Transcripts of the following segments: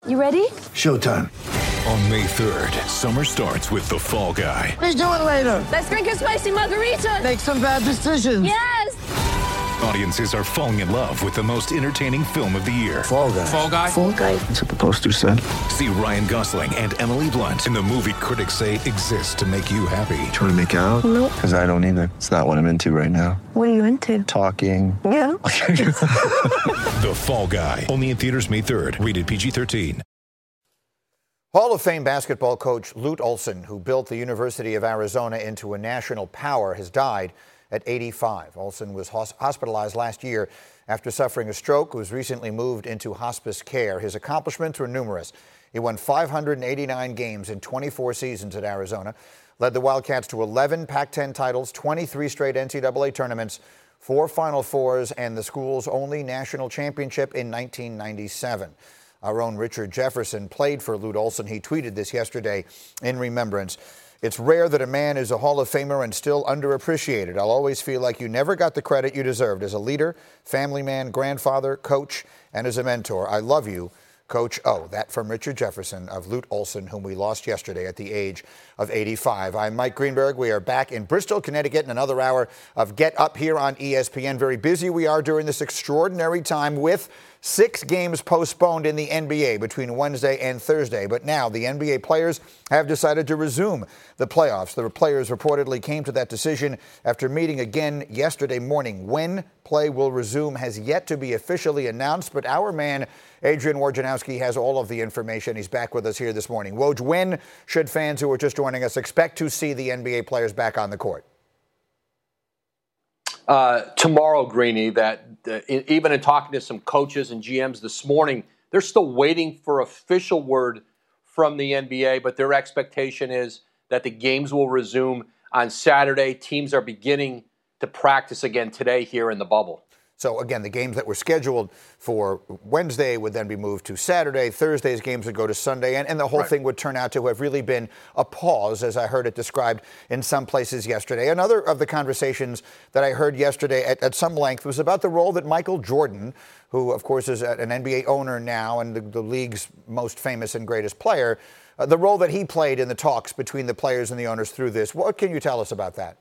You ready? Showtime. On May 3rd, summer starts with The Fall Guy. Let's do it later. Let's drink a spicy margarita. Make some bad decisions. Yes! Audiences are falling in love with the most entertaining film of the year. Fall Guy. Fall Guy? Fall guy. That's what the poster said. See Ryan Gosling and Emily Blunt in the movie critics say exists to make you happy. Trying to make it out? Nope. Because I don't either. It's not what I'm into right now. What are you into? Talking. Yeah. The Fall Guy. Only in theaters May 3rd. Rated PG-13. Hall of Fame basketball coach Lute Olson, who built the University of Arizona into a national power, has died at 85. Olson was hospitalized last year after suffering a stroke, was recently moved into hospice care. His accomplishments were numerous. He won 589 games in 24 seasons at Arizona, led the Wildcats to 11 Pac-10 titles, 23 straight NCAA tournaments, 4 Final Fours, and the school's only national championship in 1997. Our own Richard Jefferson played for Lute Olson. He tweeted this yesterday in remembrance. It's rare that a man is a Hall of Famer and still underappreciated. I'll always feel like you never got the credit you deserved as a leader, family man, grandfather, coach, and as a mentor. I love you, Coach O. That from Richard Jefferson of Lute Olson, whom we lost yesterday at the age of 85. I'm Mike Greenberg. We are back in Bristol, Connecticut in another hour of Get Up here on ESPN. Very busy we are during this extraordinary time with 6 games postponed in the NBA between Wednesday and Thursday. But now the NBA players have decided to resume the playoffs. The players reportedly came to that decision after meeting again yesterday morning. When play will resume has yet to be officially announced, but our man Adrian Wojnarowski has all of the information. He's back with us here this morning. Woj, when should fans who are just joining us expect to see the NBA players back on the court? Tomorrow, Greeny, that even in talking to some coaches and GMs this morning, they're still waiting for official word from the NBA, but their expectation is that the games will resume on Saturday. Teams are beginning to practice again today here in the bubble. So, again, the games that were scheduled for Wednesday would then be moved to Saturday. Thursday's games would go to Sunday, and the whole thing would turn out to have really been a pause, as I heard it described in some places yesterday. Another of the conversations that I heard yesterday at some length was about the role that Michael Jordan, who, of course, is an NBA owner now and the league's most famous and greatest player, the role that he played in the talks between the players and the owners through this. What can you tell us about that?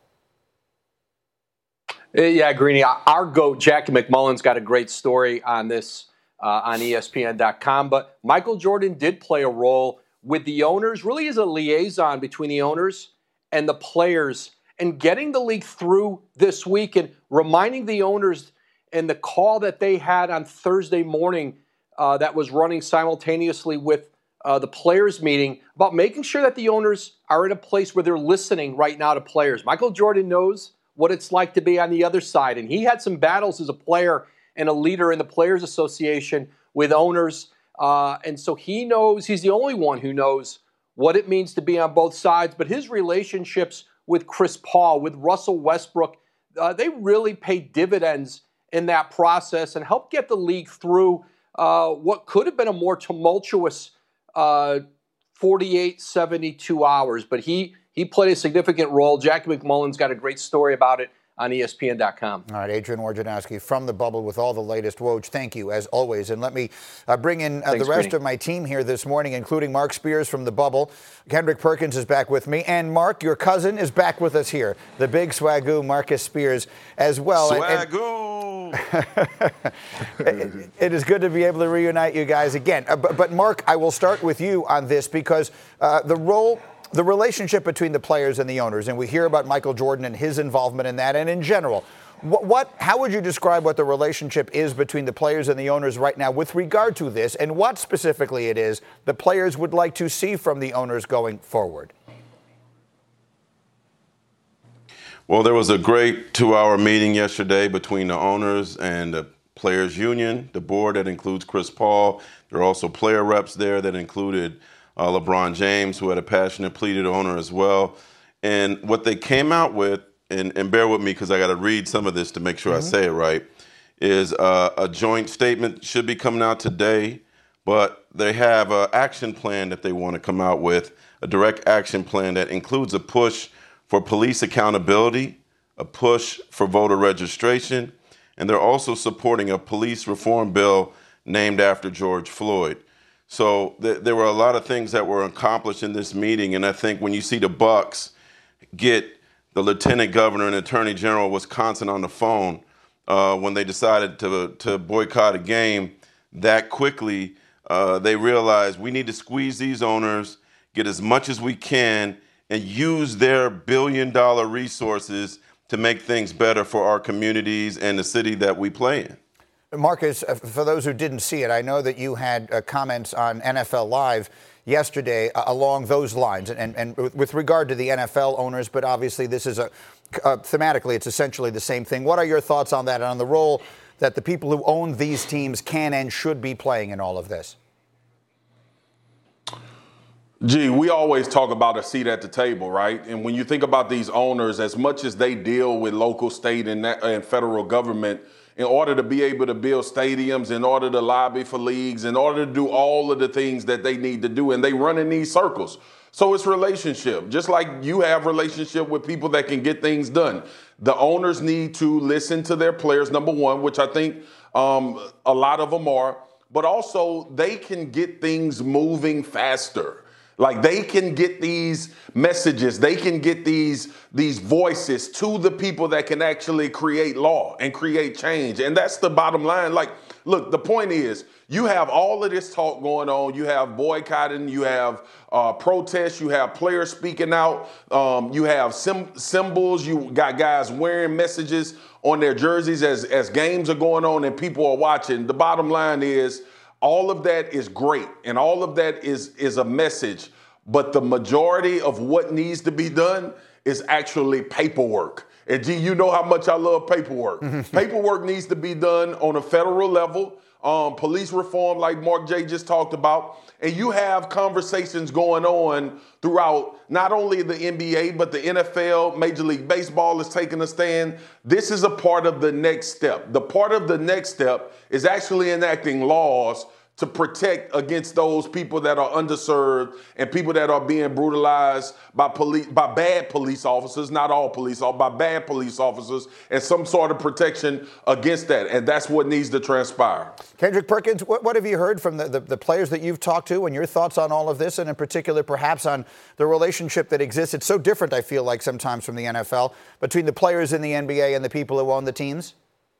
Yeah, Greeny, our GOAT, Jackie McMullen's got a great story on this on ESPN.com. But Michael Jordan did play a role with the owners, really as a liaison between the owners and the players, and getting the league through this week and reminding the owners and the call that they had on Thursday morning that was running simultaneously with the players' meeting about making sure that the owners are in a place where they're listening right now to players. Michael Jordan knows what it's like to be on the other side. And he had some battles as a player and a leader in the Players Association with owners. And so he knows, he's the only one who knows what it means to be on both sides. But his relationships with Chris Paul, with Russell Westbrook, they really paid dividends in that process and helped get the league through what could have been a more tumultuous 48, 72 hours. But he played a significant role. Jackie McMullen's got a great story about it on ESPN.com. All right, Adrian Wojnarowski from the bubble with all the latest. Woj, thank you, as always. And let me bring in the rest of my team here this morning, including Mark Spears from the bubble. Kendrick Perkins is back with me. And Mark, your cousin, is back with us here. The big swagoo, Marcus Spears, as well. Swagoo! It is good to be able to reunite you guys again. But Mark, I will start with you on this because the relationship between the players and the owners, and we hear about Michael Jordan and his involvement in that, and in general, how would you describe what the relationship is between the players and the owners right now with regard to this, and what specifically it is the players would like to see from the owners going forward? Well, there was a great 2-hour meeting yesterday between the owners and the players union, the board that includes Chris Paul. There are also player reps there that included LeBron James, who had a passionate, pleaded owner as well. And what they came out with, and bear with me because I got to read some of this to make sure I say it right, is a joint statement should be coming out today, but they have an action plan that they want to come out with, a direct action plan that includes a push for police accountability, a push for voter registration, and they're also supporting a police reform bill named after George Floyd. So there were a lot of things that were accomplished in this meeting, and I think when you see the Bucks get the Lieutenant Governor and Attorney General of Wisconsin on the phone when they decided to boycott a game that quickly, they realized we need to squeeze these owners, get as much as we can, and use their billion-dollar resources to make things better for our communities and the city that we play in. Marcus, for those who didn't see it, I know that you had comments on NFL Live yesterday along those lines, and with regard to the NFL owners, but obviously this is thematically, it's essentially the same thing. What are your thoughts on that and on the role that the people who own these teams can and should be playing in all of this? Gee, we always talk about a seat at the table, right? And when you think about these owners, as much as they deal with local, state, and federal government, in order to be able to build stadiums, in order to lobby for leagues, in order to do all of the things that they need to do, and they run in these circles. So it's relationship. Just like you have relationship with people that can get things done. The owners need to listen to their players, number one, which I think a lot of them are, but also they can get things moving faster. Like they can get these messages, they can get these voices to the people that can actually create law and create change. And that's the bottom line. Like, look, the point is you have all of this talk going on. You have boycotting, you have protests, you have players speaking out, you have symbols, you got guys wearing messages on their jerseys as games are going on and people are watching. The bottom line is, all of that is great, and all of that is a message, but the majority of what needs to be done is actually paperwork. And gee, you know how much I love paperwork. Paperwork needs to be done on a federal level, police reform like Mark J. just talked about, and you have conversations going on throughout not only the NBA, but the NFL, Major League Baseball is taking a stand. This is a part of the next step. The part of the next step is actually enacting laws to protect against those people that are underserved and people that are being brutalized by bad police officers, not all police officers, by bad police officers, and some sort of protection against that. And that's what needs to transpire. Kendrick Perkins, what have you heard from the players that you've talked to and your thoughts on all of this, and in particular perhaps on the relationship that exists? It's so different, I feel like, sometimes from the NFL, between the players in the NBA and the people who own the teams.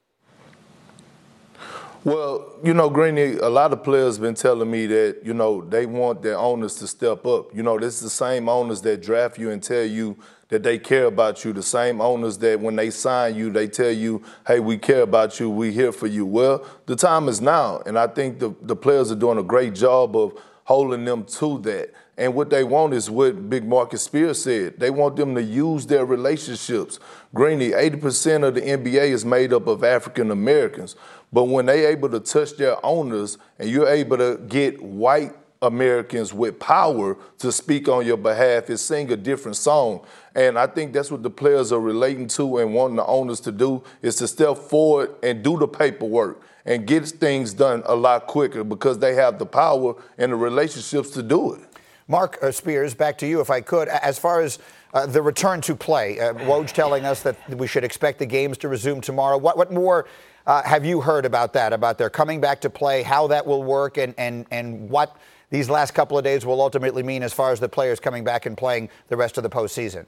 Well, you know, Greeny, a lot of players been telling me that, you know, they want their owners to step up. You know, this is the same owners that draft you and tell you that they care about you, the same owners that when they sign you, they tell you, hey, we care about you, we here for you. Well, the time is now, and I think the players are doing a great job of holding them to that. And what they want is what Big Marcus Spears said. They want them to use their relationships. Greeny, 80% of the NBA is made up of African Americans. But when they're able to touch their owners and you're able to get white Americans with power to speak on your behalf, and sing a different song. And I think that's what the players are relating to and wanting the owners to do, is to step forward and do the paperwork and get things done a lot quicker because they have the power and the relationships to do it. Mark Spears, back to you, if I could. As far as the return to play, Woj telling us that we should expect the games to resume tomorrow. What more have you heard about that, about their coming back to play, how that will work, and what these last couple of days will ultimately mean as far as the players coming back and playing the rest of the postseason?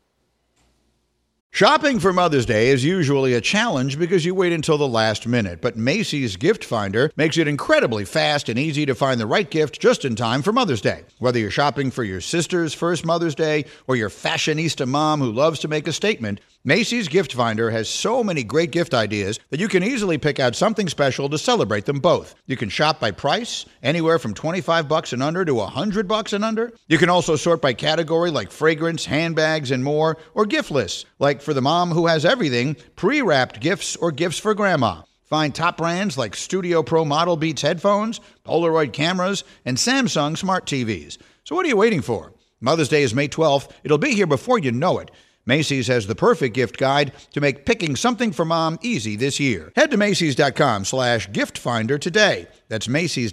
Shopping for Mother's Day is usually a challenge because you wait until the last minute, but Macy's Gift Finder makes it incredibly fast and easy to find the right gift just in time for Mother's Day. Whether you're shopping for your sister's first Mother's Day or your fashionista mom who loves to make a statement, Macy's Gift Finder has so many great gift ideas that you can easily pick out something special to celebrate them both. You can shop by price, anywhere from $25 and under to $100 and under. You can also sort by category like fragrance, handbags, and more, or gift lists, like for the mom who has everything, pre-wrapped gifts or gifts for grandma. Find top brands like Studio Pro Model Beats headphones, Polaroid cameras, and Samsung smart TVs. So what are you waiting for? Mother's Day is May 12th. It'll be here before you know it. Macy's has the perfect gift guide to make picking something for mom easy this year. Head to Macys.com/giftfinder today. That's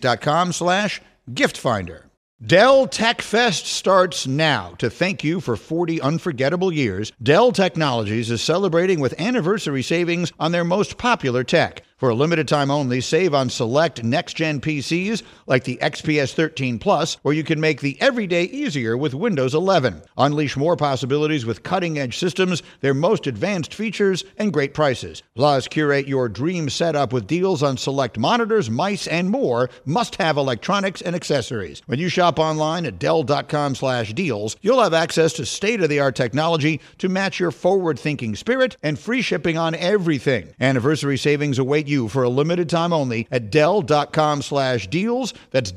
Macys.com/giftfinder. Dell Tech Fest starts now. To thank you for 40 unforgettable years, Dell Technologies is celebrating with anniversary savings on their most popular tech. For a limited time only, save on select next-gen PCs like the XPS 13 Plus, or you can make the everyday easier with Windows 11. Unleash more possibilities with cutting-edge systems, their most advanced features, and great prices. Plus, curate your dream setup with deals on select monitors, mice, and more must-have electronics and accessories. When you shop online at Dell.com/deals, you'll have access to state-of-the-art technology to match your forward-thinking spirit and free shipping on everything. Anniversary savings await you for a limited time only at Dell.com/deals. That's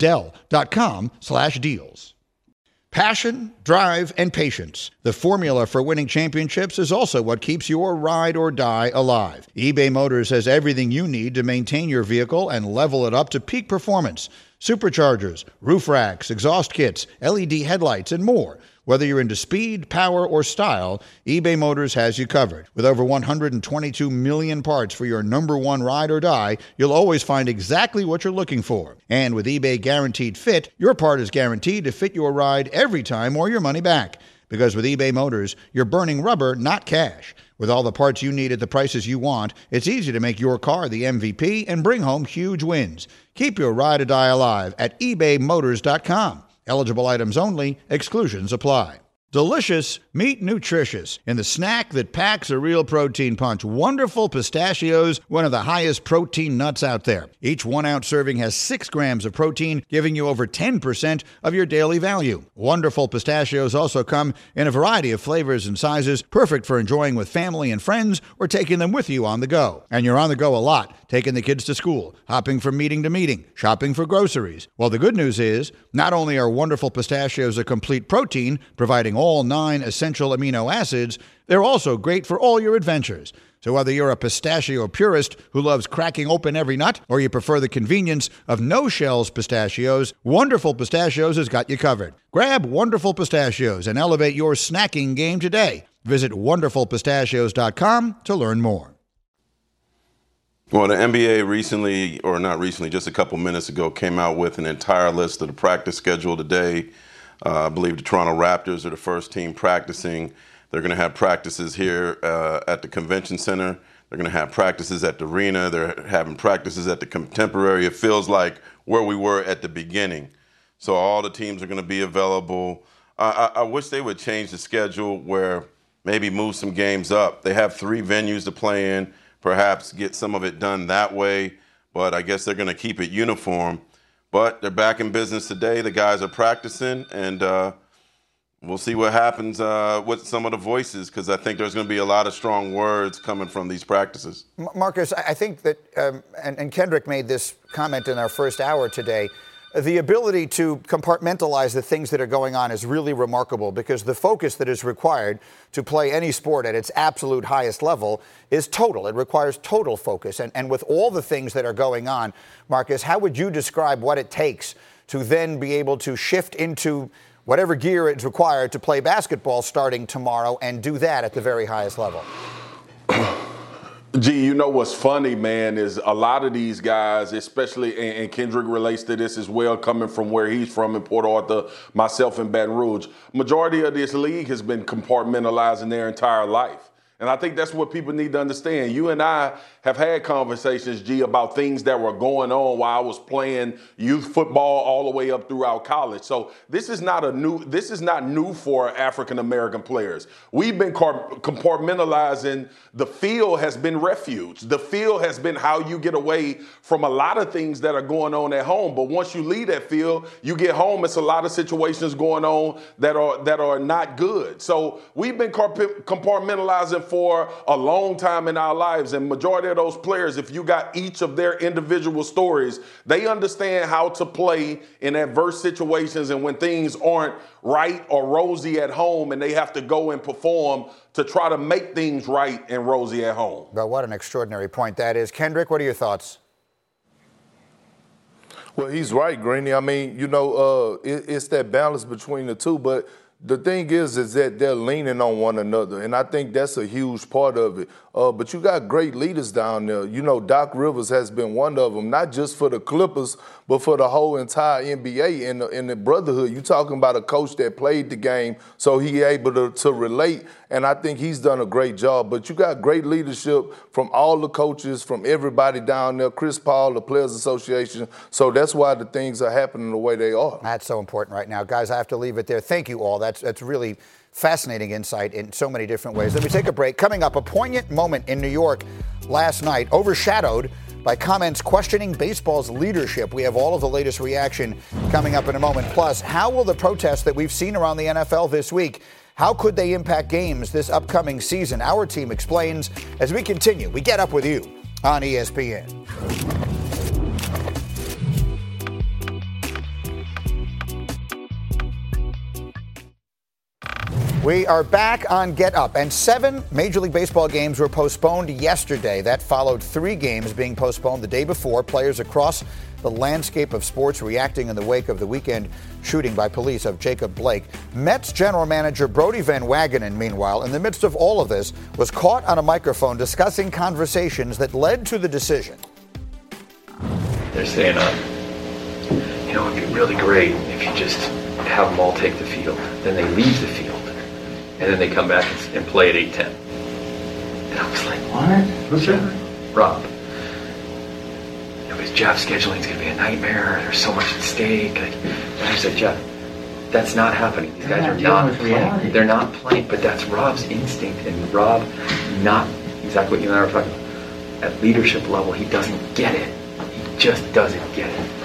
Dell.com/deals. Passion, drive, and patience. The formula for winning championships is also what keeps your ride or die alive. eBay Motors has everything you need to maintain your vehicle and level it up to peak performance. Superchargers, roof racks, exhaust kits, LED headlights, and more. Whether you're into speed, power, or style, eBay Motors has you covered. With over 122 million parts for your number one ride or die, you'll always find exactly what you're looking for. And with eBay Guaranteed Fit, your part is guaranteed to fit your ride every time or your money back. Because with eBay Motors, you're burning rubber, not cash. With all the parts you need at the prices you want, it's easy to make your car the MVP and bring home huge wins. Keep your ride or die alive at ebaymotors.com. Eligible items only. Exclusions apply. Delicious, meet nutritious. In the snack that packs a real protein punch, Wonderful Pistachios, one of the highest protein nuts out there. Each 1 ounce serving has 6 grams of protein, giving you over 10% of your daily value. Wonderful Pistachios also come in a variety of flavors and sizes, perfect for enjoying with family and friends or taking them with you on the go. And you're on the go a lot, taking the kids to school, hopping from meeting to meeting, shopping for groceries. Well, the good news is, not only are Wonderful Pistachios a complete protein, providing all 9 essential amino acids, they're also great for all your adventures. So whether you're a pistachio purist who loves cracking open every nut, or you prefer the convenience of no-shells pistachios, Wonderful Pistachios has got you covered. Grab Wonderful Pistachios and elevate your snacking game today. Visit wonderfulpistachios.com to learn more. Well, the NBA recently, or not recently, just a couple minutes ago, came out with an entire list of the practice schedule today. I believe the Toronto Raptors are the first team practicing. They're going to have practices here at the Convention Center. They're going to have practices at the arena. They're having practices at the Contemporary. It feels like where we were at the beginning. So all the teams are going to be available. I wish they would change the schedule where maybe move some games up. They have 3 venues to play in, perhaps get some of it done that way. But I guess they're going to keep it uniform. But they're back in business today. The guys are practicing, and we'll see what happens with some of the voices, because I think there's going to be a lot of strong words coming from these practices. Marcus, I think that, and Kendrick made this comment in our first hour today, the ability to compartmentalize the things that are going on is really remarkable, because the focus that is required to play any sport at its absolute highest level is total. It requires total focus. And with all the things that are going on, Marcus, how would you describe what it takes to then be able to shift into whatever gear it's required to play basketball starting tomorrow and do that at the very highest level? Gee, you know what's funny, man, is a lot of these guys, especially, and Kendrick relates to this as well, coming from where he's from in Port Arthur, myself in Baton Rouge, majority of this league has been compartmentalizing their entire life. And I think that's what people need to understand. You and I have had conversations, G, about things that were going on while I was playing youth football all the way up throughout college. So this is not new for African American players. We've been compartmentalizing. The field has been refuge. The field has been how you get away from a lot of things that are going on at home. But once you leave that field, you get home, it's a lot of situations going on that are not good. So we've been compartmentalizing for a long time in our lives, and majority of those players, if you got each of their individual stories, they understand how to play in adverse situations and when things aren't right or rosy at home and they have to go and perform to try to make things right and rosy at home. Well, what an extraordinary point that is. Kendrick, what are your thoughts? Well, he's right, Greeny. I mean, it's that balance between the two, but the thing is that they're leaning on one another, and I think that's a huge part of it. But you got great leaders down there. Doc Rivers has been one of them, not just for the Clippers, but for the whole entire NBA and the brotherhood. You talking about a coach that played the game, so he able to relate, and I think he's done a great job. But you got great leadership from all the coaches, from everybody down there, Chris Paul, the Players Association, so that's why the things are happening the way they are. That's so important right now. Guys, I have to leave it there. Thank you all. That's really fascinating insight in so many different ways. Let me take a break. Coming up, a poignant moment in New York last night, overshadowed by comments questioning baseball's leadership. We have all of the latest reaction coming up in a moment. Plus, how will the protests that we've seen around the NFL this week, how could they impact games this upcoming season? Our team explains as we continue. We get up with you on ESPN. We are back on Get Up, and 7 Major League Baseball games were postponed yesterday. That followed 3 games being postponed the day before. Players across the landscape of sports reacting in the wake of the weekend shooting by police of Jacob Blake. Mets general manager Brodie Van Wagenen, meanwhile, in the midst of all of this, was caught on a microphone discussing conversations that led to the decision. They're saying, it'd be really great if you just have them all take the field. Then they leave the field. And then they come back and play at 8:10. And I was like, what? Who's that? Rob. Because Jeff's scheduling is going to be a nightmare. There's so much at stake. And I said, Jeff, that's not happening. These guys are not playing. They're not playing, but that's Rob's instinct. And Rob, not exactly what you and I were talking about. At leadership level, he doesn't get it. He just doesn't get it.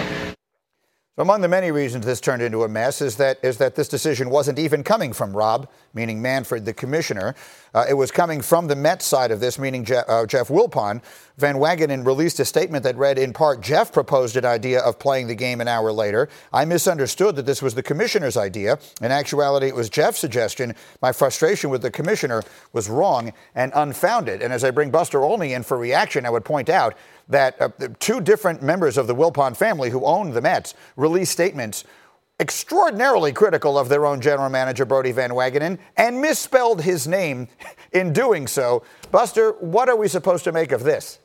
Among the many reasons this turned into a mess is that this decision wasn't even coming from Rob, meaning Manfred, the commissioner. It was coming from the Mets side of this, meaning Jeff Wilpon. Van Wagenen released a statement that read, in part, Jeff proposed an idea of playing the game an hour later. I misunderstood that this was the commissioner's idea. In actuality, it was Jeff's suggestion. My frustration with the commissioner was wrong and unfounded. And as I bring Buster Olney in for reaction, I would point out that 2 different members of the Wilpon family who own the Mets released statements extraordinarily critical of their own general manager, Brodie Van Wagenen, and misspelled his name in doing so. Buster, what are we supposed to make of this?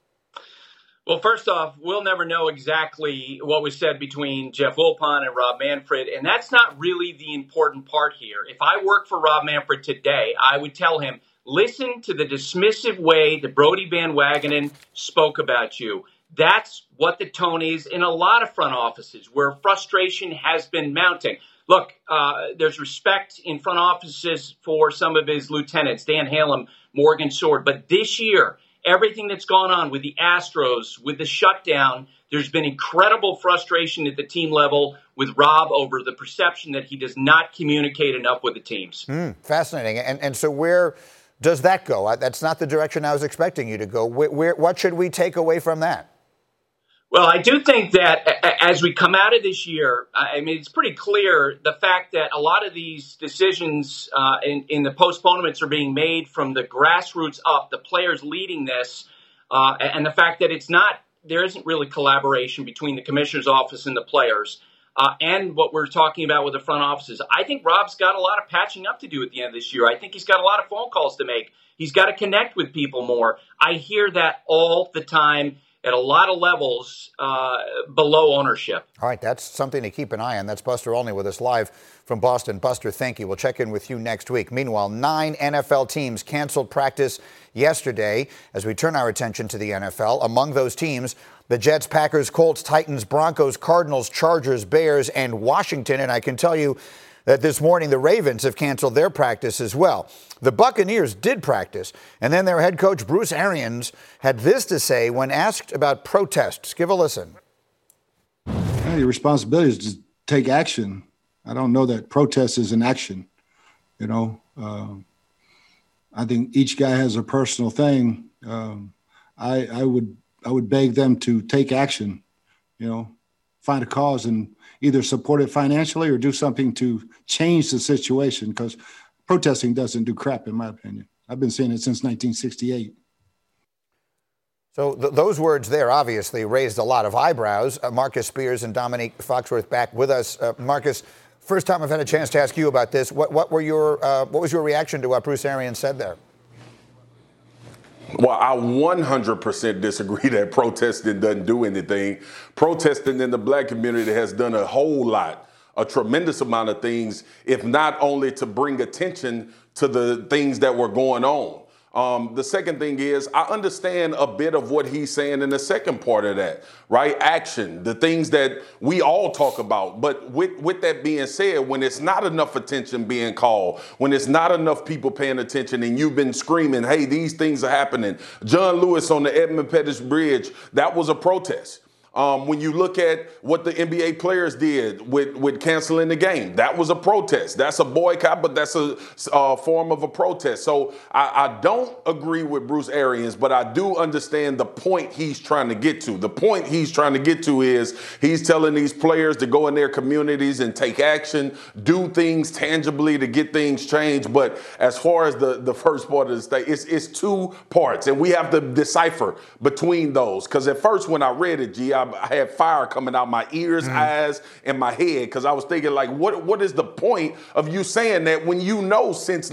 Well, first off, we'll never know exactly what was said between Jeff Wilpon and Rob Manfred, and that's not really the important part here. If I worked for Rob Manfred today, I would tell him, listen to the dismissive way that Brodie Van Wagenen spoke about you. That's what the tone is in a lot of front offices where frustration has been mounting. Look, there's respect in front offices for some of his lieutenants, Dan Halem, Morgan Sword. But this year, everything that's gone on with the Astros, with the shutdown, there's been incredible frustration at the team level with Rob over the perception that he does not communicate enough with the teams. Fascinating. And so where does that go? That's not the direction I was expecting you to go. What should we take away from that? Well, I do think that as we come out of this year, I mean, it's pretty clear the fact that a lot of these decisions in the postponements are being made from the grassroots up, the players leading this, and the fact that there isn't really collaboration between the commissioner's office and the players. And what we're talking about with the front offices. I think Rob's got a lot of patching up to do at the end of this year. I think he's got a lot of phone calls to make. He's got to connect with people more. I hear that all the time at a lot of levels below ownership. All right, that's something to keep an eye on. That's Buster Olney with us live from Boston. Buster, thank you. We'll check in with you next week. Meanwhile, 9 NFL teams canceled practice yesterday as we turn our attention to the NFL. Among those teams, the Jets, Packers, Colts, Titans, Broncos, Cardinals, Chargers, Bears, and Washington. And I can tell you that this morning the Ravens have canceled their practice as well. The Buccaneers did practice, and then their head coach, Bruce Arians, had this to say when asked about protests. Give a listen. Your responsibility is to take action. I don't know that protest is an action. I think each guy has a personal thing. I would beg them to take action, find a cause and either support it financially or do something to change the situation, because protesting doesn't do crap, in my opinion. I've been saying it since 1968. So those words there obviously raised a lot of eyebrows. Marcus Spears and Dominique Foxworth back with us. Marcus, first time I've had a chance to ask you about this. What was your reaction to what Bruce Arians said there? Well, I 100% disagree that protesting doesn't do anything. Protesting in the black community has done a whole lot, a tremendous amount of things, if not only to bring attention to the things that were going on. The second thing is, I understand a bit of what he's saying in the second part of that, right? Action, the things that we all talk about. But with that being said, when it's not enough attention being called, when it's not enough people paying attention and you've been screaming, hey, these things are happening. John Lewis on the Edmund Pettus Bridge, that was a protest. When you look at what the NBA players did with canceling the game, that was a protest. That's a boycott, but that's a form of a protest. So I don't agree with Bruce Arians, but I do understand the point he's trying to get to. The point he's trying to get to is he's telling these players to go in their communities and take action, do things tangibly to get things changed. But as far as the first part of the state, it's two parts, and we have to decipher between those. Because at first when I read it, I had fire coming out my ears, eyes, and my head because I was thinking, like, what is the point of you saying that when you know since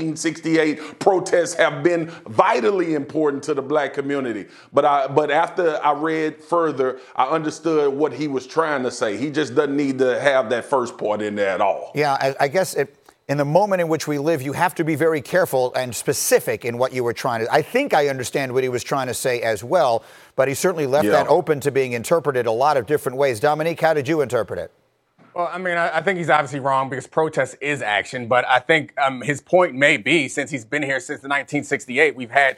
1968 protests have been vitally important to the black community? But after I read further, I understood what he was trying to say. He just doesn't need to have that first part in there at all. Yeah, I guess in the moment in which we live, you have to be very careful and specific in what you were trying to. I think I understand what he was trying to say as well, but he certainly left that open to being interpreted a lot of different ways. Dominique, how did you interpret it? Well, I mean, I think he's obviously wrong because protest is action. But I think his point may be, since he's been here since 1968, we've had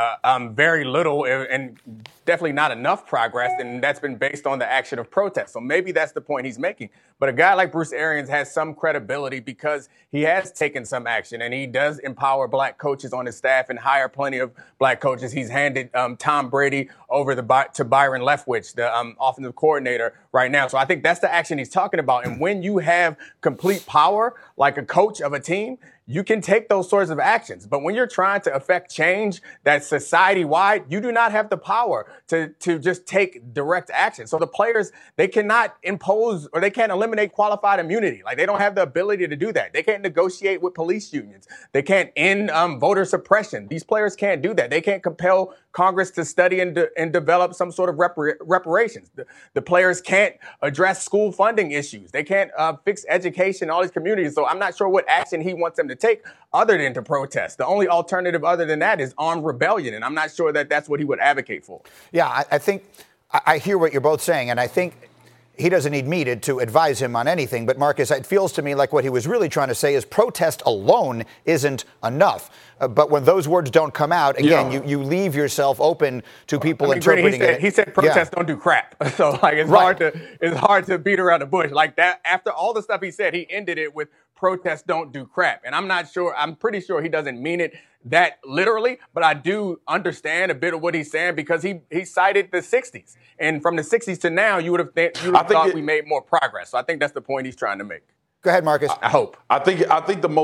very little and definitely not enough progress. And that's been based on the action of protest. So maybe that's the point he's making. But a guy like Bruce Arians has some credibility because he has taken some action and he does empower black coaches on his staff and hire plenty of black coaches. He's handed Tom Brady over to Byron Leftwich, the offensive coordinator right now. So I think that's the action he's talking about. And when you have complete power, like a coach of a team, you can take those sorts of actions. But when you're trying to affect change that's society-wide, you do not have the power to just take direct action. So the players, they cannot impose or they can't eliminate qualified immunity. Like, they don't have the ability to do that. They can't negotiate with police unions. They can't end voter suppression. These players can't do that. They can't compel Congress to study and develop some sort of reparations. The players can't address school funding issues. They can't fix education in all these communities. So I'm not sure what action he wants them to take other than to protest. The only alternative other than that is armed rebellion. And I'm not sure that that's what he would advocate for. Yeah, I think I hear what you're both saying. And I think he doesn't need me to advise him on anything. But, Marcus, it feels to me like what he was really trying to say is protest alone isn't enough. But when those words don't come out, again, you leave yourself open to people interpreting it. He said protests don't do crap. So, like, it's hard to beat around the bush. Like that, after all the stuff he said, he ended it with protests don't do crap. And I'm pretty sure he doesn't mean it that literally, but I do understand a bit of what he's saying because he cited the 60s. And from the 60s to now, you would have thought we made more progress. So I think that's the point he's trying to make. Go ahead, Marcus. I hope. I think the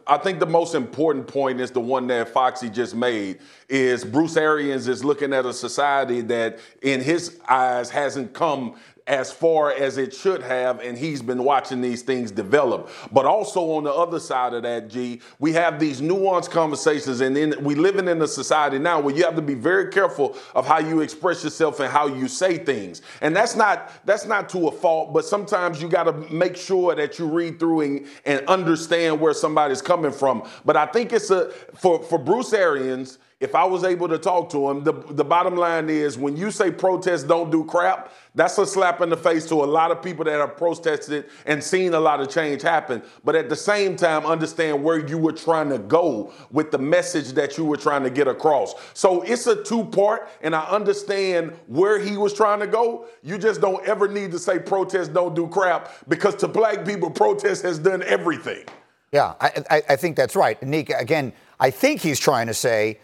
most important point is the one that Foxy just made. Is Bruce Arians is looking at a society that, in his eyes, hasn't come as far as it should have, and he's been watching these things develop. But also on the other side of that, G, we have these nuanced conversations, and then we living in a society now where you have to be very careful of how you express yourself and how you say things. And that's not to a fault, but sometimes you got to make sure that you read through and understand where somebody's coming from. But I think it's for Bruce Arians, if I was able to talk to him, the bottom line is when you say protests don't do crap, that's a slap in the face to a lot of people that have protested and seen a lot of change happen. But at the same time, understand where you were trying to go with the message that you were trying to get across. So it's a two-part, and I understand where he was trying to go. You just don't ever need to say protests don't do crap, because to black people, protest has done everything. Yeah, I think that's right. Nick, again, I think he's trying to say,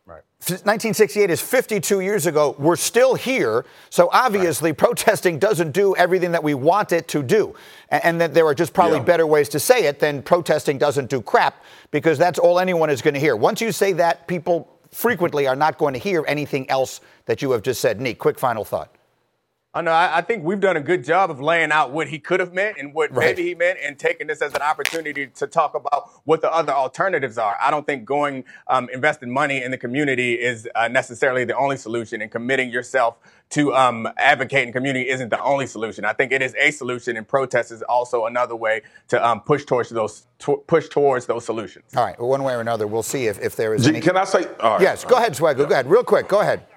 1968 is 52 years ago. We're still here. So obviously protesting doesn't do everything that we want it to do. And that there are just probably better ways to say it than protesting doesn't do crap, because that's all anyone is going to hear. Once you say that, people frequently are not going to hear anything else that you have just said. Nick, quick final thought. Oh, no, I think we've done a good job of laying out what he could have meant and what maybe he meant, and taking this as an opportunity to talk about what the other alternatives are. I don't think investing money in the community is necessarily the only solution, and committing yourself to advocating community isn't the only solution. I think it is a solution, and protest is also another way to push towards those solutions. All right, well, one way or another, we'll see if there is any. Can I say? All right. Yes, go ahead, Swagger. Go ahead, real quick. Go ahead.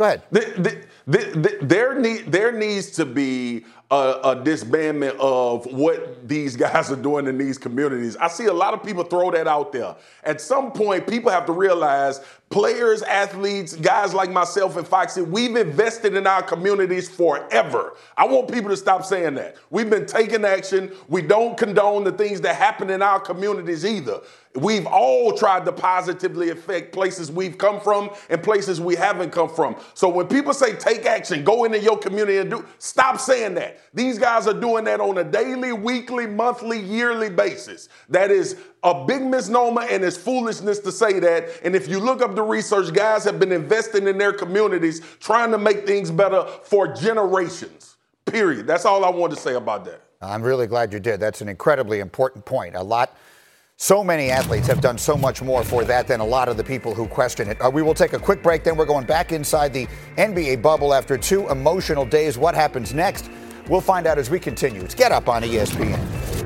There needs to be a disbandment of what these guys are doing in these communities. I see a lot of people throw that out there. At some point, people have to realize players, athletes, guys like myself and Foxy, we've invested in our communities forever. I want people to stop saying that. We've been taking action. We don't condone the things that happen in our communities either. We've all tried to positively affect places we've come from and places we haven't come from. So when people say take action, go into your community and stop saying that. These guys are doing that on a daily, weekly, monthly, yearly basis. That is a big misnomer, and it's foolishness to say that. And if you look up the research, guys have been investing in their communities, trying to make things better for generations, period. That's all I wanted to say about that. I'm really glad you did. That's an incredibly important point. So many athletes have done so much more for that than a lot of the people who question it. We will take a quick break, then we're going back inside the NBA bubble after 2 emotional days. What happens next? We'll find out as we continue. It's Get Up on ESPN.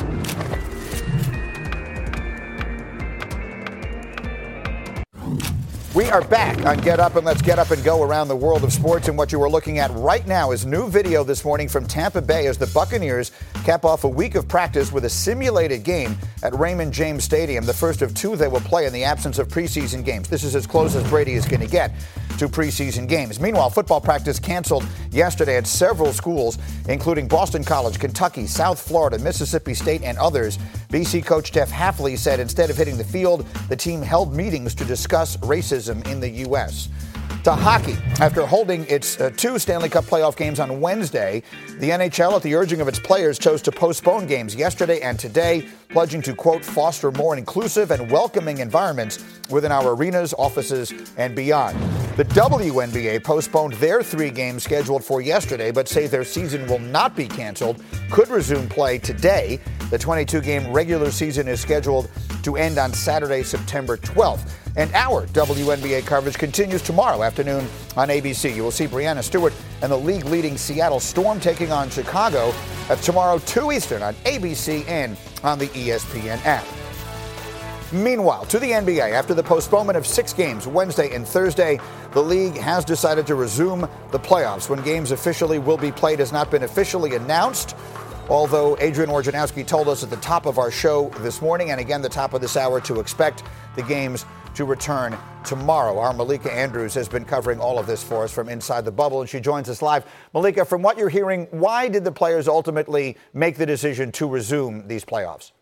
We are back on Get Up, and let's get up and go around the world of sports. And what you are looking at right now is new video this morning from Tampa Bay as the Buccaneers cap off a week of practice with a simulated game at Raymond James Stadium, the first of 2 they will play in the absence of preseason games. This is as close as Brady is going to get to preseason games. Meanwhile, football practice canceled yesterday at several schools, including Boston College, Kentucky, South Florida, Mississippi State, and others. BC coach Jeff Hafley said instead of hitting the field, the team held meetings to discuss racism in the U.S. To hockey. After holding its 2 Stanley Cup playoff games on Wednesday, the NHL, at the urging of its players, chose to postpone games yesterday and today, pledging to, quote, foster more inclusive and welcoming environments within our arenas, offices, and beyond. The WNBA postponed their 3 games scheduled for yesterday, but say their season will not be canceled, could resume play today. The 22-game regular season is scheduled to end on Saturday, September 12th. And our WNBA coverage continues tomorrow afternoon on ABC. You will see Breanna Stewart and the league-leading Seattle Storm taking on Chicago at tomorrow 2 Eastern on ABC and on the ESPN app. Meanwhile, to the NBA, after the postponement of 6 games Wednesday and Thursday, the league has decided to resume the playoffs. When games officially will be played has not been officially announced, although Adrian Wojnarowski told us at the top of our show this morning and again the top of this hour to expect the games to return tomorrow. Our Malika Andrews has been covering all of this for us from inside the bubble, and she joins us live. Malika, from what you're hearing, why did the players ultimately make the decision to resume these playoffs?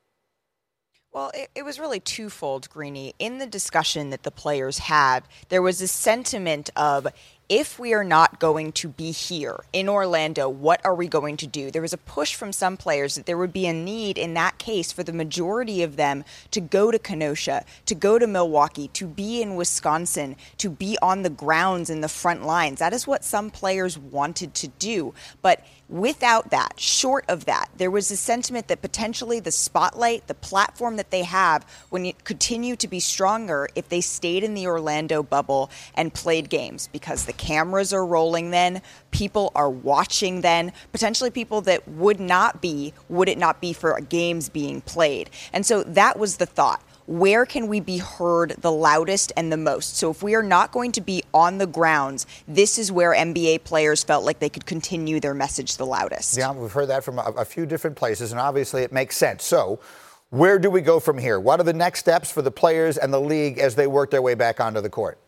Well, it was really twofold, Greeny. In the discussion that the players had, there was a sentiment of, if we are not going to be here in Orlando, what are we going to do? There was a push from some players that there would be a need in that case for the majority of them to go to Kenosha, to go to Milwaukee, to be in Wisconsin, to be on the grounds in the front lines. That is what some players wanted to do. But without that, short of that, there was a sentiment that potentially the spotlight, the platform that they have, would continue to be stronger if they stayed in the Orlando bubble and played games, because the cameras are rolling then, people are watching then, potentially people that would it not be for games being played. And so that was the thought. Where can we be heard the loudest and the most? So if we are not going to be on the grounds, this is where NBA players felt like they could continue their message the loudest. Yeah, we've heard that from a few different places, and obviously it makes sense. So where do we go from here? What are the next steps for the players and the league as they work their way back onto the court?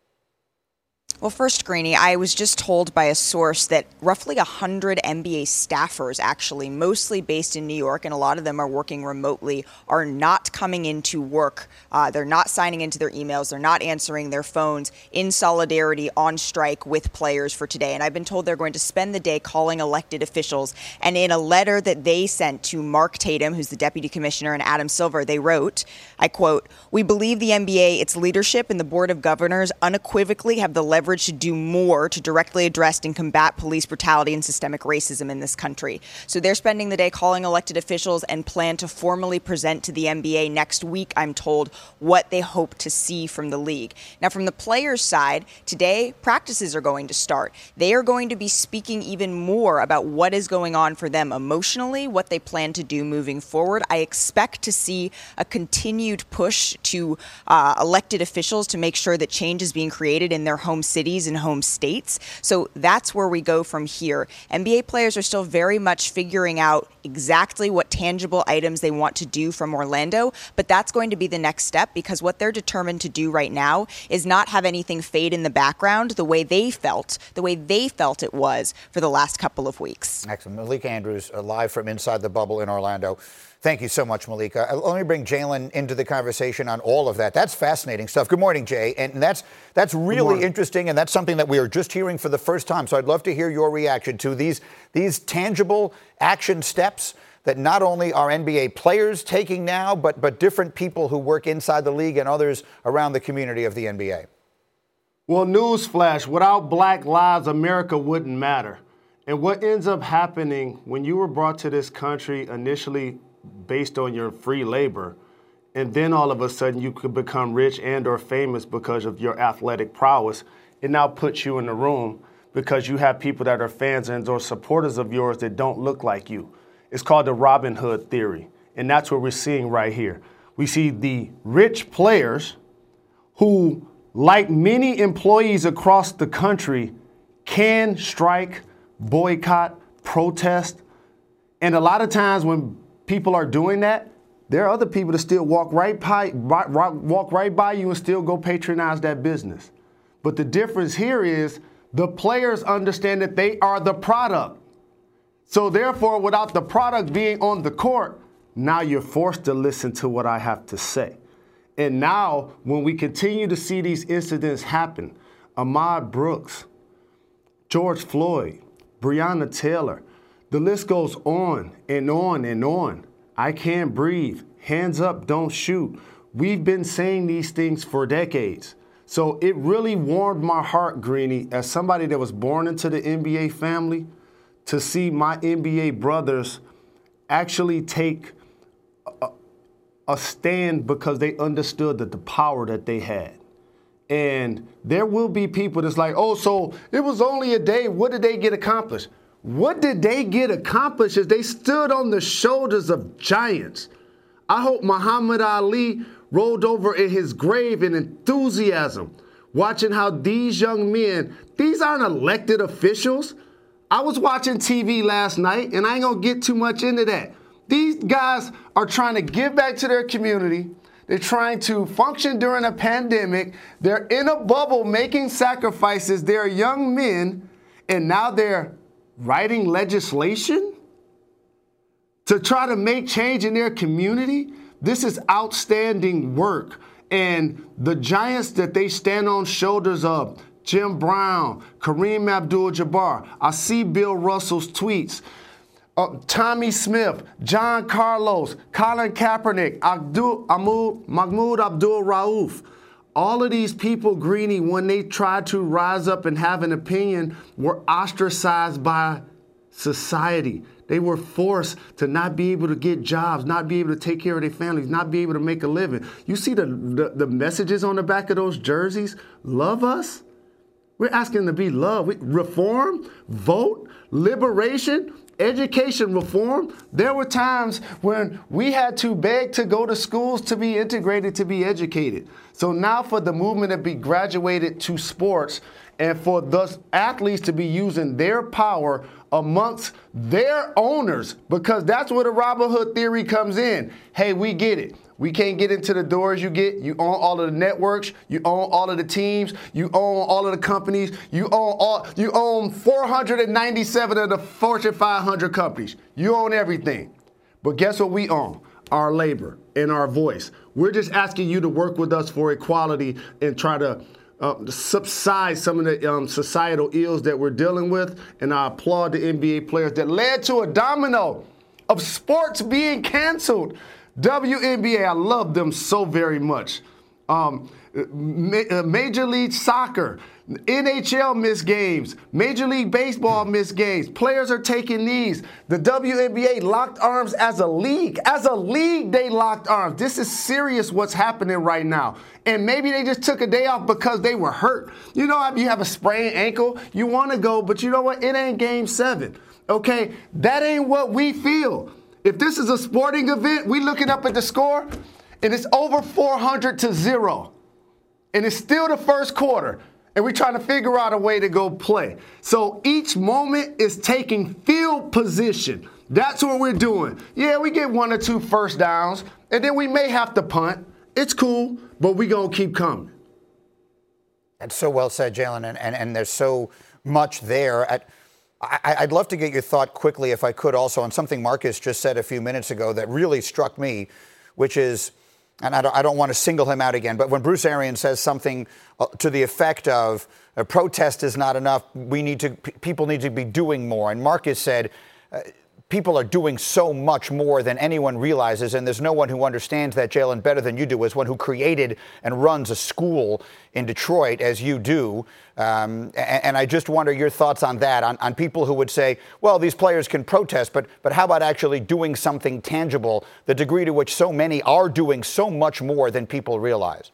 Well, first, Greeny, I was just told by a source that roughly 100 NBA staffers, actually, mostly based in New York, and a lot of them are working remotely, are not coming into work. They're not signing into their emails. They're not answering their phones in solidarity on strike with players for today. And I've been told they're going to spend the day calling elected officials. And in a letter that they sent to Mark Tatum, who's the deputy commissioner, and Adam Silver, they wrote, I quote, "We believe the NBA, its leadership, and the board of governors unequivocally have the leverage leverage to do more to directly address and combat police brutality and systemic racism in this country. So they're spending the day calling elected officials and plan to formally present to the NBA next week, I'm told, what they hope to see from the league. Now, from the players' side, today practices are going to start. They are going to be speaking even more about what is going on for them emotionally, what they plan to do moving forward. I expect to see a continued push to elected officials to make sure that change is being created in their home cities and home states. So that's where we go from here. NBA players are still very much figuring out exactly what tangible items they want to do from Orlando, but that's going to be the next step, because what they're determined to do right now is not have anything fade in the background the way they felt it was for the last couple of weeks. Excellent. Malika Andrews, live from inside the bubble in Orlando. Thank you so much, Malika. Let me bring Jalen into the conversation on all of that. That's fascinating stuff. Good morning, Jay. And that's really interesting, and that's something that we are just hearing for the first time. So I'd love to hear your reaction to these tangible action steps that not only are NBA players taking now, but different people who work inside the league and others around the community of the NBA. Well, newsflash, without Black Lives, America wouldn't matter. And what ends up happening when you were brought to this country initially based on your free labor, and then all of a sudden you could become rich and or famous because of your athletic prowess, it now puts you in the room because you have people that are fans and or supporters of yours that don't look like you. It's called the Robin Hood theory, and that's what we're seeing right here. We see the rich players who, like many employees across the country, can strike, boycott, protest, and a lot of times when people are doing that, there are other people that still walk right by you and still go patronize that business. But the difference here is the players understand that they are the product. So therefore, without the product being on the court, now you're forced to listen to what I have to say. And now, when we continue to see these incidents happen, Ahmaud Brooks, George Floyd, Breonna Taylor, the list goes on and on and on. I can't breathe. Hands up, don't shoot. We've been saying these things for decades. So it really warmed my heart, Greeny, as somebody that was born into the NBA family, to see my NBA brothers actually take a stand because they understood the power that they had. And there will be people that's like, oh, so it was only a day. What did they get accomplished? What did they get accomplished is they stood on the shoulders of giants. I hope Muhammad Ali rolled over in his grave in enthusiasm, watching how these young men, these aren't elected officials. I was watching TV last night, and I ain't gonna get too much into that. These guys are trying to give back to their community. They're trying to function during a pandemic. They're in a bubble making sacrifices. They're young men, and now they're writing legislation to try to make change in their community. This is outstanding work. And the giants that they stand on shoulders of, Jim Brown, Kareem Abdul-Jabbar, I see Bill Russell's tweets, Tommy Smith, John Carlos, Colin Kaepernick, Mahmoud Abdul-Rauf. All of these people, Greeny, when they tried to rise up and have an opinion, were ostracized by society. They were forced to not be able to get jobs, not be able to take care of their families, not be able to make a living. You see the messages on the back of those jerseys? Love us? We're asking to be loved. Reform, vote, liberation, education reform. There were times when we had to beg to go to schools to be integrated, to be educated. So now for the movement to be graduated to sports and for those athletes to be using their power amongst their owners, because that's where the Robin Hood theory comes in. Hey, we get it. We can't get into the doors you get. You own all of the networks. You own all of the teams. You own all of the companies. You own 497 of the Fortune 500 companies. You own everything. But guess what we own? Our labor and our voice. We're just asking you to work with us for equality and try to subside some of the societal ills that we're dealing with. And I applaud the NBA players that led to a domino of sports being canceled. WNBA, I love them so very much. Major League Soccer, NHL missed games, Major League Baseball missed games. Players are taking knees. The WNBA locked arms as a league. As a league, they locked arms. This is serious what's happening right now. And maybe they just took a day off because they were hurt. You know, you have a sprained ankle, you want to go, but you know what? It ain't Game 7. Okay? That ain't what we feel. If this is a sporting event, we looking up at the score, and it's over 400-0. And it's still the first quarter. And we're trying to figure out a way to go play. So each moment is taking field position. That's what we're doing. Yeah, we get 1 or 2 first downs, and then we may have to punt. It's cool, but we're going to keep coming. That's so well said, Jalen, and there's so much there. I'd love to get your thought quickly, if I could, also on something Marcus just said a few minutes ago that really struck me, which is, and I don't want to single him out again, but when Bruce Arians says something to the effect of a protest is not enough, people need to be doing more. And Marcus said, people are doing so much more than anyone realizes, and there's no one who understands that, Jalen, better than you do, as one who created and runs a school in Detroit, as you do. And I just wonder your thoughts on that, on people who would say, well, these players can protest, but how about actually doing something tangible, the degree to which so many are doing so much more than people realize?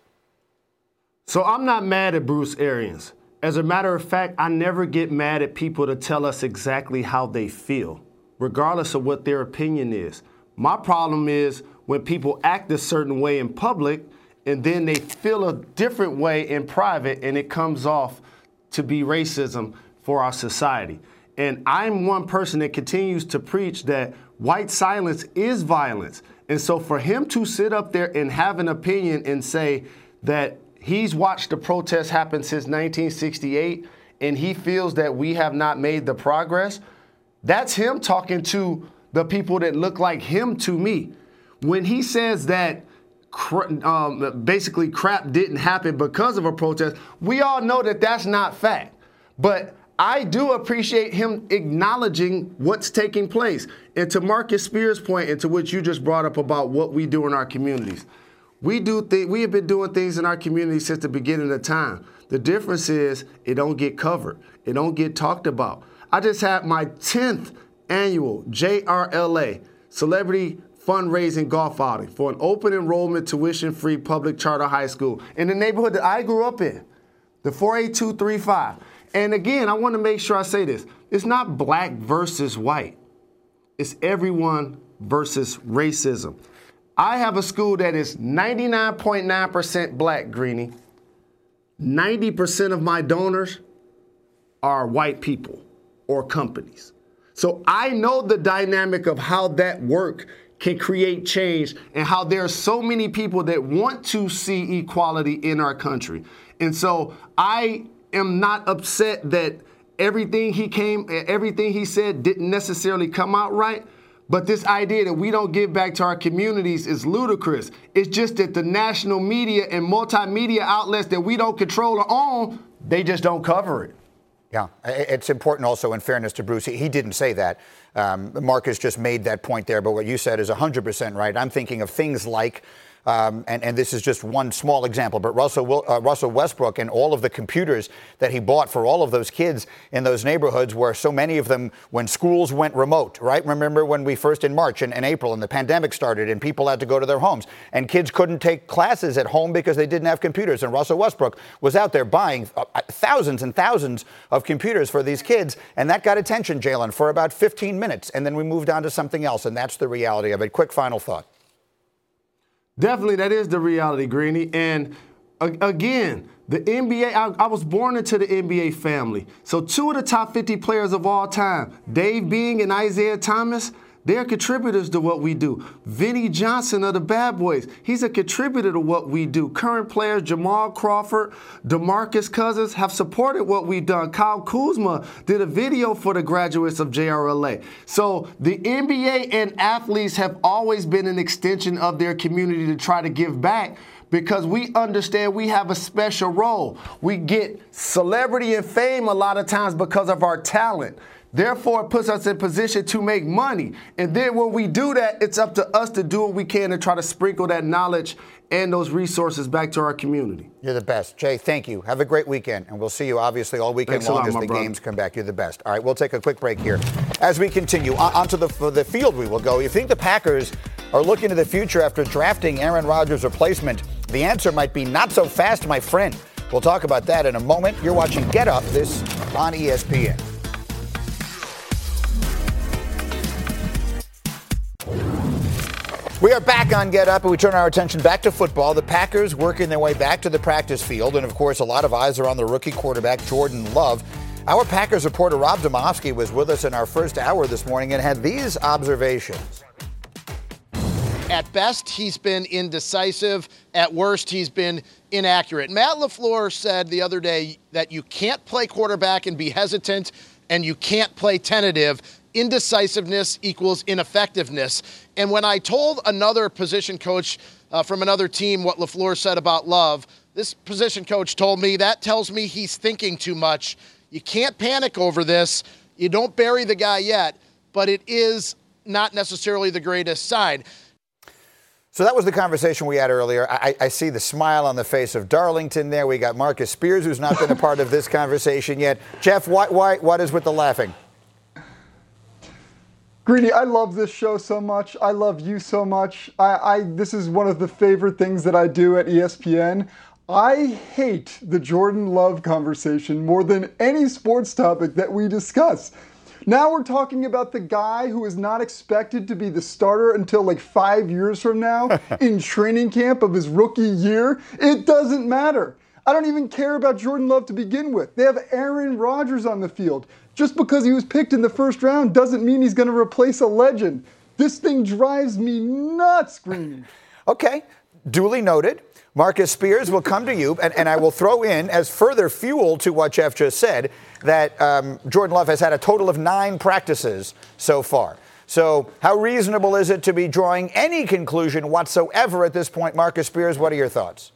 So I'm not mad at Bruce Arians. As a matter of fact, I never get mad at people to tell us exactly how they feel, regardless of what their opinion is. My problem is when people act a certain way in public and then they feel a different way in private, and it comes off to be racism for our society. And I'm one person that continues to preach that white silence is violence. And so for him to sit up there and have an opinion and say that he's watched the protests happen since 1968 and he feels that we have not made the progress, that's him talking to the people that look like him to me. When he says that basically crap didn't happen because of a protest, we all know that that's not fact. But I do appreciate him acknowledging what's taking place. And to Marcus Spears' point, and to what you just brought up about what we do in our communities, we have been doing things in our community since the beginning of time. The difference is it don't get covered. It don't get talked about. I just had my 10th annual JRLA, Celebrity Fundraising Golf Outing, for an open enrollment, tuition-free public charter high school in the neighborhood that I grew up in, the 48235. And again, I want to make sure I say this. It's not black versus white. It's everyone versus racism. I have a school that is 99.9% black, Greeny. 90% of my donors are white people or companies. So I know the dynamic of how that work can create change and how there are so many people that want to see equality in our country. And so I am not upset that everything he said didn't necessarily come out right. But this idea that we don't give back to our communities is ludicrous. It's just that the national media and multimedia outlets that we don't control or own, they just don't cover it. Yeah, it's important also, in fairness to Bruce, he didn't say that. Marcus just made that point there, but what you said is 100% right. I'm thinking of things like, and this is just one small example, but Russell Westbrook and all of the computers that he bought for all of those kids in those neighborhoods where so many of them, when schools went remote, right? Remember when we first in March and April and the pandemic started and people had to go to their homes and kids couldn't take classes at home because they didn't have computers. And Russell Westbrook was out there buying thousands and thousands of computers for these kids. And that got attention, Jalen, for about 15 minutes. And then we moved on to something else. And that's the reality of it. Quick final thought. Definitely, that is the reality, Greeny. And again, the NBA, I was born into the NBA family. So 2 of the top 50 players of all time, Dave Bing and Isaiah Thomas, they're contributors to what we do. Vinnie Johnson of the Bad Boys, he's a contributor to what we do. Current players Jamal Crawford, DeMarcus Cousins have supported what we've done. Kyle Kuzma did a video for the graduates of JRLA. So the NBA and athletes have always been an extension of their community to try to give back, because we understand we have a special role. We get celebrity and fame a lot of times because of our talent. Therefore, it puts us in position to make money. And then when we do that, it's up to us to do what we can to try to sprinkle that knowledge and those resources back to our community. You're the best. Jay, thank you. Have a great weekend. And we'll see you, obviously, all weekend long as the games come back. You're the best. All right, we'll take a quick break here. As we continue, onto the field we will go. You think the Packers are looking to the future after drafting Aaron Rodgers' replacement? The answer might be not so fast, my friend. We'll talk about that in a moment. You're watching Get Up, this on ESPN. We are back on Get Up, and we turn our attention back to football. The Packers working their way back to the practice field, and of course, a lot of eyes are on the rookie quarterback, Jordan Love. Our Packers reporter, Rob Demovsky, was with us in our first hour this morning and had these observations. At best, he's been indecisive. At worst, he's been inaccurate. Matt LaFleur said the other day that you can't play quarterback and be hesitant, and you can't play tentative. Indecisiveness equals ineffectiveness. And when I told another position coach from another team what LaFleur said about Love, this position coach told me that tells me he's thinking too much. You can't panic over this. You don't bury the guy yet, but it is not necessarily the greatest sign. So that was the conversation we had earlier. I see the smile on the face of Darlington there. We got Marcus Spears, who's not been a part of this conversation yet. Jeff, what is with the laughing? Greeny, I love this show so much. I love you so much. This is one of the favorite things that I do at ESPN. I hate the Jordan Love conversation more than any sports topic that we discuss. Now we're talking about the guy who is not expected to be the starter until like 5 years from now in training camp of his rookie year. It doesn't matter. I don't even care about Jordan Love to begin with. They have Aaron Rodgers on the field. Just because he was picked in the first round doesn't mean he's going to replace a legend. This thing drives me nuts, Greeny. Okay, duly noted. Marcus Spears will come to you, and I will throw in, as further fuel to what Jeff just said, that Jordan Love has had a total of 9 practices so far. So how reasonable is it to be drawing any conclusion whatsoever at this point? Marcus Spears, what are your thoughts?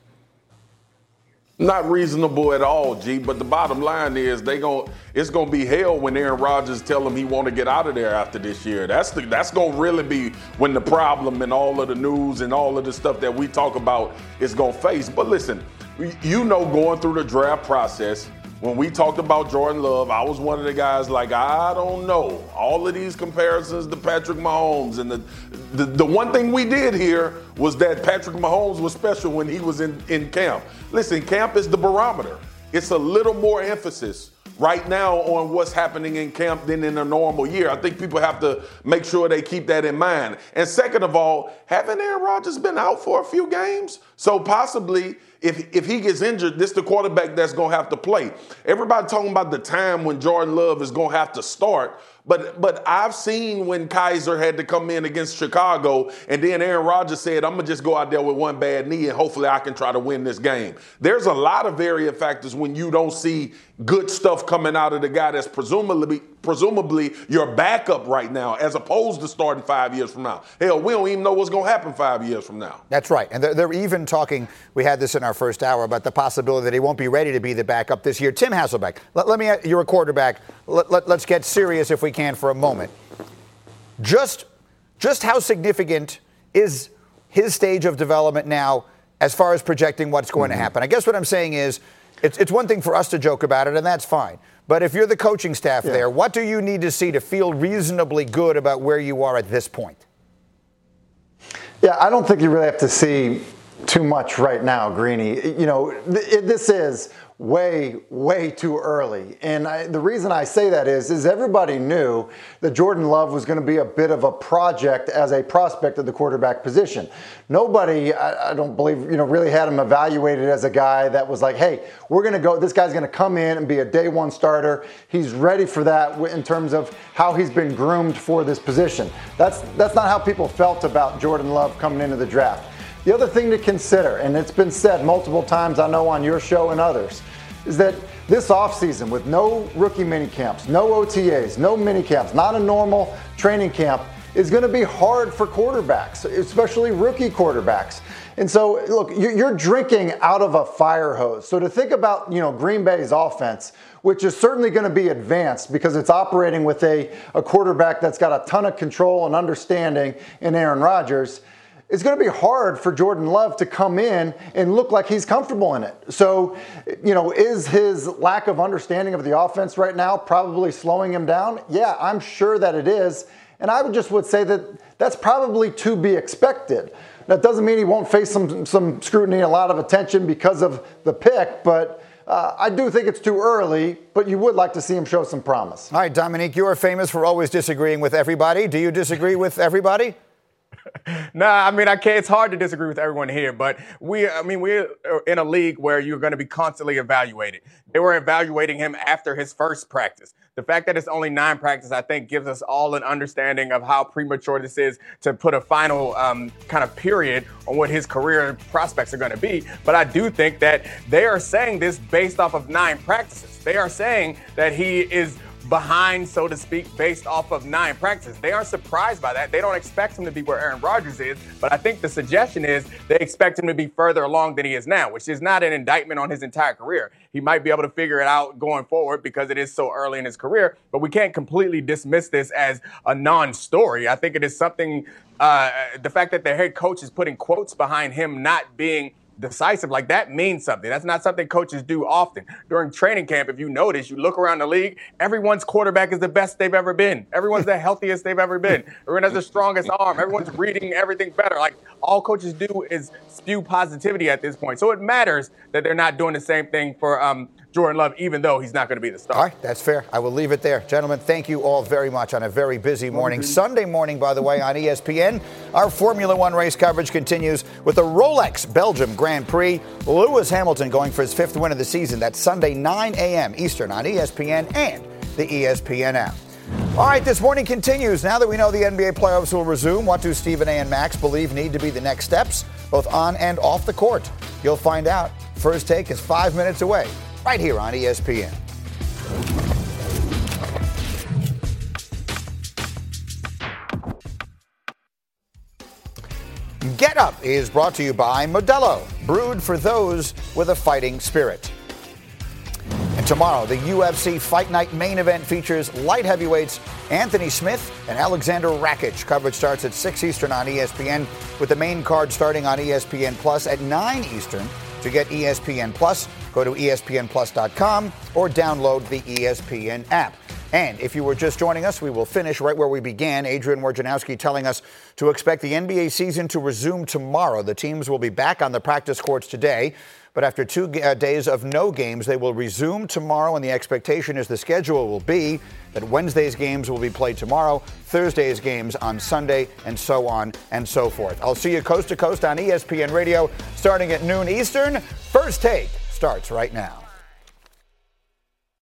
Not reasonable at all, G. But the bottom line is it's gonna be hell when Aaron Rodgers tell him he want to get out of there after this year. That's gonna really be when the problem and all of the news and all of the stuff that we talk about is gonna face. But listen, going through the draft process, when we talked about Jordan Love, I was one of the guys like, I don't know. All of these comparisons to Patrick Mahomes. And the one thing we did here was that Patrick Mahomes was special when he was in camp. Listen, camp is the barometer. It's a little more emphasis right now on what's happening in camp than in a normal year. I think people have to make sure they keep that in mind. And second of all, haven't Aaron Rodgers been out for a few games? So possibly if he gets injured, this is the quarterback that's going to have to play. Everybody talking about the time when Jordan Love is going to have to start. But I've seen when Kaiser had to come in against Chicago, and then Aaron Rodgers said, I'm going to just go out there with one bad knee, and hopefully I can try to win this game. There's a lot of varying factors when you don't see good stuff coming out of the guy that's presumably your backup right now, as opposed to starting 5 years from now. Hell, we don't even know what's going to happen 5 years from now. That's right. And they're even talking, we had this in our first hour, about the possibility that he won't be ready to be the backup this year. Tim Hasselbeck, let me, you're a quarterback. Let's get serious if we can for a moment. Just how significant is his stage of development now as far as projecting what's going to happen? I guess what I'm saying is it's one thing for us to joke about it, and that's fine. But if you're the coaching staff there, what do you need to see to feel reasonably good about where you are at this point? Yeah, I don't think you really have to see too much right now, Greeny. This is way too early. And the reason I say that is everybody knew that Jordan Love was going to be a bit of a project as a prospect of the quarterback position. Nobody, I don't believe, really had him evaluated as a guy that was like, hey, this guy's going to come in and be a day one starter. He's ready for that in terms of how he's been groomed for this position. That's not how people felt about Jordan Love coming into the draft. The other thing to consider, and it's been said multiple times, I know on your show and others, is that this offseason with no rookie minicamps, no OTAs, no minicamps, not a normal training camp, is going to be hard for quarterbacks, especially rookie quarterbacks. And so, look, you're drinking out of a fire hose. So to think about, Green Bay's offense, which is certainly going to be advanced because it's operating with a quarterback that's got a ton of control and understanding in Aaron Rodgers, it's going to be hard for Jordan Love to come in and look like he's comfortable in it. So, is his lack of understanding of the offense right now probably slowing him down? Yeah, I'm sure that it is. And I would say that that's probably to be expected. That doesn't mean he won't face some scrutiny and a lot of attention because of the pick, but I do think it's too early, but you would like to see him show some promise. All right, Dominique, you are famous for always disagreeing with everybody. Do you disagree with everybody? Nah, I mean, it's hard to disagree with everyone here, but we're in a league where you're going to be constantly evaluated. They were evaluating him after his first practice. The fact that it's only 9 practices, I think, gives us all an understanding of how premature this is to put a final kind of period on what his career prospects are going to be. But I do think that they are saying this based off of 9 practices. They are saying that he is behind, so to speak, based off of 9 practices. They aren't surprised by that. They don't expect him to be where Aaron Rodgers is, but I think the suggestion is they expect him to be further along than he is now, which is not an indictment on his entire career. He might be able to figure it out going forward because it is so early in his career, but we can't completely dismiss this as a non-story. I think it is something, the fact that the head coach is putting quotes behind him not being decisive, like that means something. That's not something coaches do often. During training camp, if you notice, you look around the league, everyone's quarterback is the best they've ever been. Everyone's the healthiest they've ever been. Everyone has the strongest arm. Everyone's reading everything better. Like, all coaches do is spew positivity at this point. So it matters that they're not doing the same thing for Jordan Love, even though he's not going to be the star. All right, that's fair. I will leave it there. Gentlemen, thank you all very much on a very busy morning. Sunday morning, by the way, on ESPN, our Formula One race coverage continues with the Rolex Belgium Grand Prix. Lewis Hamilton going for his 5th win of the season. That's Sunday, 9 a.m. Eastern on ESPN and the ESPN app. All right, this morning continues. Now that we know the NBA playoffs will resume, what do Stephen A. and Max believe need to be the next steps, both on and off the court? You'll find out. First Take is 5 minutes away, right here on ESPN. Get Up is brought to you by Modelo, brewed for those with a fighting spirit. And tomorrow, the UFC Fight Night main event features light heavyweights Anthony Smith and Alexander Rakic. Coverage starts at 6 Eastern on ESPN, with the main card starting on ESPN Plus at 9 Eastern. To get ESPN Plus, go to ESPNplus.com or download the ESPN app. And if you were just joining us, we will finish right where we began. Adrian Wojnarowski telling us to expect the NBA season to resume tomorrow. The teams will be back on the practice courts today, but after 2 days of no games, they will resume tomorrow, and the expectation is the schedule will be that Wednesday's games will be played tomorrow, Thursday's games on Sunday, and so on and so forth. I'll see you coast to coast on ESPN Radio starting at noon Eastern. First Take starts right now.